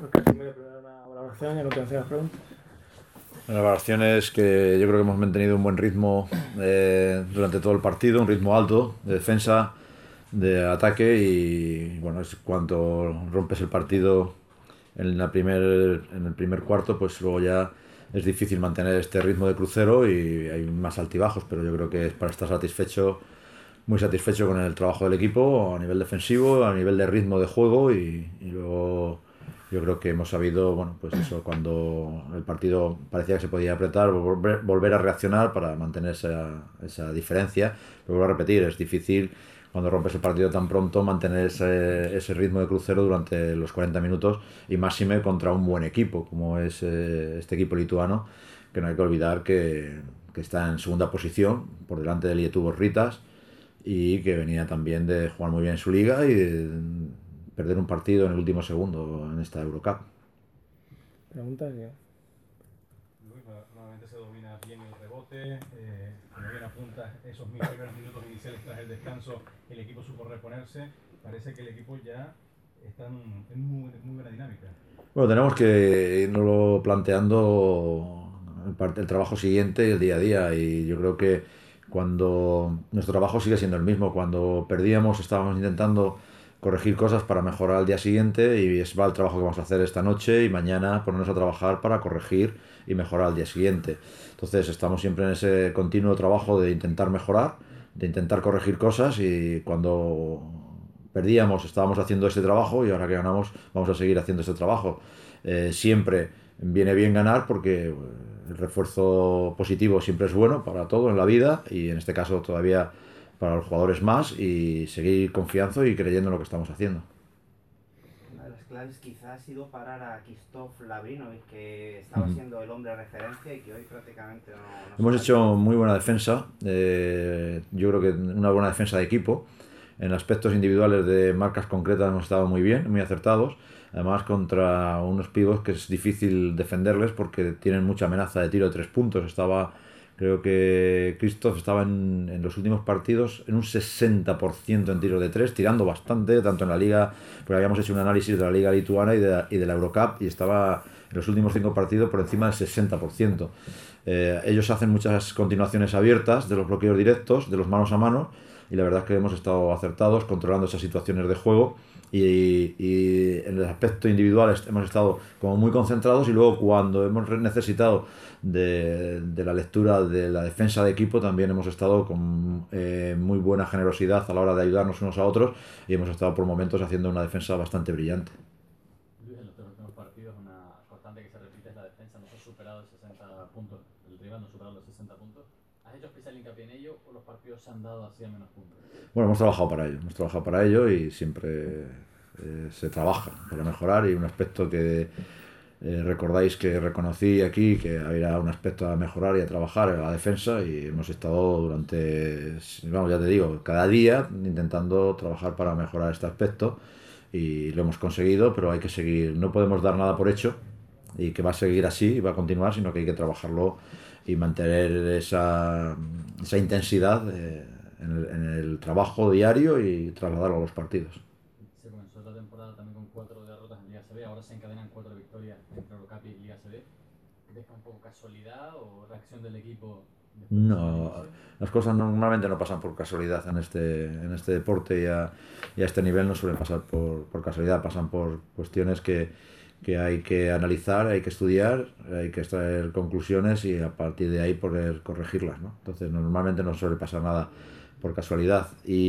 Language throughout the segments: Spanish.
Ok, primero una valoración y no te hacía las preguntas. La valoración es que yo creo que hemos mantenido un buen ritmo durante todo el partido, un ritmo alto de defensa, de ataque y bueno, es cuando rompes el partido en el primer cuarto, pues luego ya es difícil mantener este ritmo de crucero y hay más altibajos, pero yo creo que es para estar satisfecho, muy satisfecho con el trabajo del equipo a nivel defensivo, a nivel de ritmo de juego y luego yo creo que hemos sabido, bueno, pues eso, cuando el partido parecía que se podía apretar, volver a reaccionar para mantener esa diferencia. Pero vuelvo a repetir, es difícil cuando rompes el partido tan pronto mantener ese ritmo de crucero durante los 40 minutos y máxime contra un buen equipo como es este equipo lituano, que no hay que olvidar que está en segunda posición por delante del Lietuvos Ritas y que venía también de jugar muy bien en su liga y de perder un partido en el último segundo en esta Eurocup. Preguntas y... Luis, nuevamente se domina bien el rebote, como bien apunta, esos primeros minutos iniciales tras el descanso, el equipo supo reponerse, parece que el equipo ya está en muy buena dinámica. Bueno, tenemos que irnos planteando el trabajo siguiente y el día a día. Y yo creo que cuando nuestro trabajo sigue siendo el mismo, cuando perdíamos estábamos intentando corregir cosas para mejorar al día siguiente y es va el trabajo que vamos a hacer esta noche y mañana ponernos a trabajar para corregir y mejorar al día siguiente. Entonces estamos siempre en ese continuo trabajo de intentar mejorar, de intentar corregir cosas y cuando perdíamos estábamos haciendo ese trabajo y ahora que ganamos vamos a seguir haciendo ese trabajo. Siempre viene bien ganar porque el refuerzo positivo siempre es bueno para todo en la vida y en este caso todavía para los jugadores más y seguir confiando y creyendo en lo que estamos haciendo. Una de las claves quizás ha sido parar a Krzysztof Lavrinovic, que Uh estaba -huh. siendo el hombre de referencia y que hoy prácticamente no Hemos sale al hecho campo. muy buena defensa, yo creo que una buena defensa de equipo. En aspectos individuales de marcas concretas hemos estado muy bien, muy acertados. Además, contra unos pibos que es difícil defenderles porque tienen mucha amenaza de tiro de 3 puntos. Creo que Christoph estaba en los últimos partidos en un 60% en tiro de 3 tirando bastante, tanto en la liga, porque habíamos hecho un análisis de la liga lituana y de la Eurocup, y estaba en los últimos 5 partidos por encima del 60%. Ellos hacen muchas continuaciones abiertas de los bloqueos directos, de los manos a mano, y la verdad es que hemos estado acertados controlando esas situaciones de juego y en el aspecto individual hemos estado como muy concentrados y luego cuando hemos necesitado de la lectura de la defensa de equipo también hemos estado con muy buena generosidad a la hora de ayudarnos unos a otros y hemos estado por momentos haciendo una defensa bastante brillante. Luis, en los tres últimos partidos, una constante que se repite es la defensa. No se ha superado los 60 puntos, el rival no ha superado los 60 puntos. ¿Has hecho especial hincapié en ello o los partidos se han dado así a menos puntos? Bueno, hemos trabajado para ello y siempre se trabaja para mejorar y un aspecto que recordáis que reconocí aquí que había un aspecto a mejorar y a trabajar en la defensa y hemos estado durante, vamos, ya te digo, cada día intentando trabajar para mejorar este aspecto y lo hemos conseguido, pero hay que seguir, no podemos dar nada por hecho y que va a seguir así y va a continuar, sino que hay que trabajarlo y mantener esa intensidad en el trabajo diario y trasladarlo a los partidos. Se comenzó la temporada también con 4 derrotas en Liga CB, ahora se encadenan 4 victorias entre Eurocup y Liga CB. ¿Crees que es un poco casualidad o reacción del equipo después de ese mal No, inicio? las cosas normalmente no pasan por casualidad en este deporte y a este nivel no suelen pasar por casualidad, pasan por cuestiones que hay que analizar, hay que estudiar, hay que extraer conclusiones y a partir de ahí poder corregirlas, ¿no? Entonces normalmente no suele pasar nada por casualidad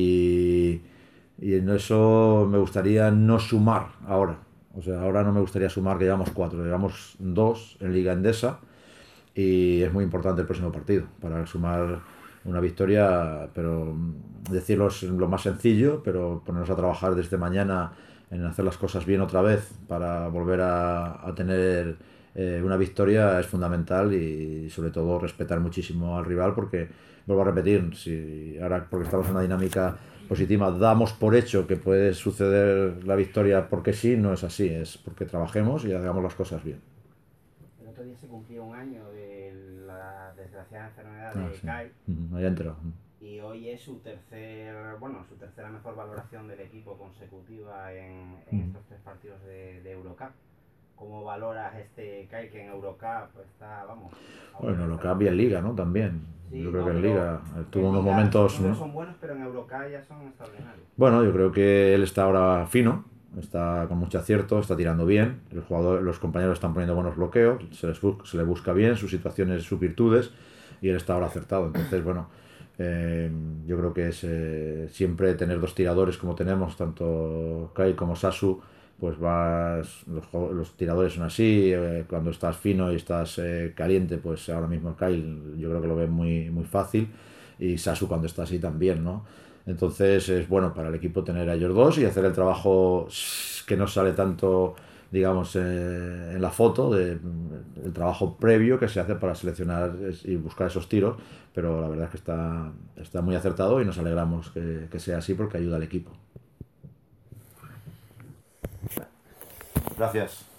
y en eso me gustaría no sumar ahora. O sea, ahora no me gustaría sumar que llevamos 4, llevamos 2 en Liga Endesa y es muy importante el próximo partido para sumar una victoria, pero decirlo es lo más sencillo, pero ponernos a trabajar desde mañana en hacer las cosas bien otra vez para volver a tener una victoria es fundamental y sobre todo respetar muchísimo al rival porque, vuelvo a repetir, si ahora porque estamos en una dinámica positiva damos por hecho que puede suceder la victoria porque sí, no es así, es porque trabajemos y hagamos las cosas bien. El otro día se cumplió un año de la desgraciada enfermedad Ah, de sí. Kai Ahí entrado. y hoy es su tercera mejor valoración del equipo consecutiva en estos tres partidos de Eurocup. ¿Cómo valoras este Kai que en Eurocup está, vamos? Bueno, lo que había en Liga, ¿no? También. Sí, Yo creo no, que en pero Liga tuvo en unos Liga momentos, los números ¿no? son buenos, pero en Eurocup ya son extraordinarios. Bueno, yo creo que él está ahora fino, está con mucho acierto, está tirando bien, los compañeros están poniendo buenos bloqueos, se le busca bien sus situaciones, sus virtudes, y él está ahora acertado. Entonces, bueno, yo creo que es siempre tener dos tiradores como tenemos, tanto Kai como Sasu, pues los tiradores son así, cuando estás fino y estás caliente, pues ahora mismo Kai yo creo que lo ve muy, muy fácil, y Sasu cuando está así también, ¿no? Entonces es bueno para el equipo tener a ellos dos y hacer el trabajo que no sale tanto, digamos, en la foto, el trabajo previo que se hace para seleccionar y buscar esos tiros, pero la verdad es que está muy acertado y nos alegramos que sea así porque ayuda al equipo. Gracias.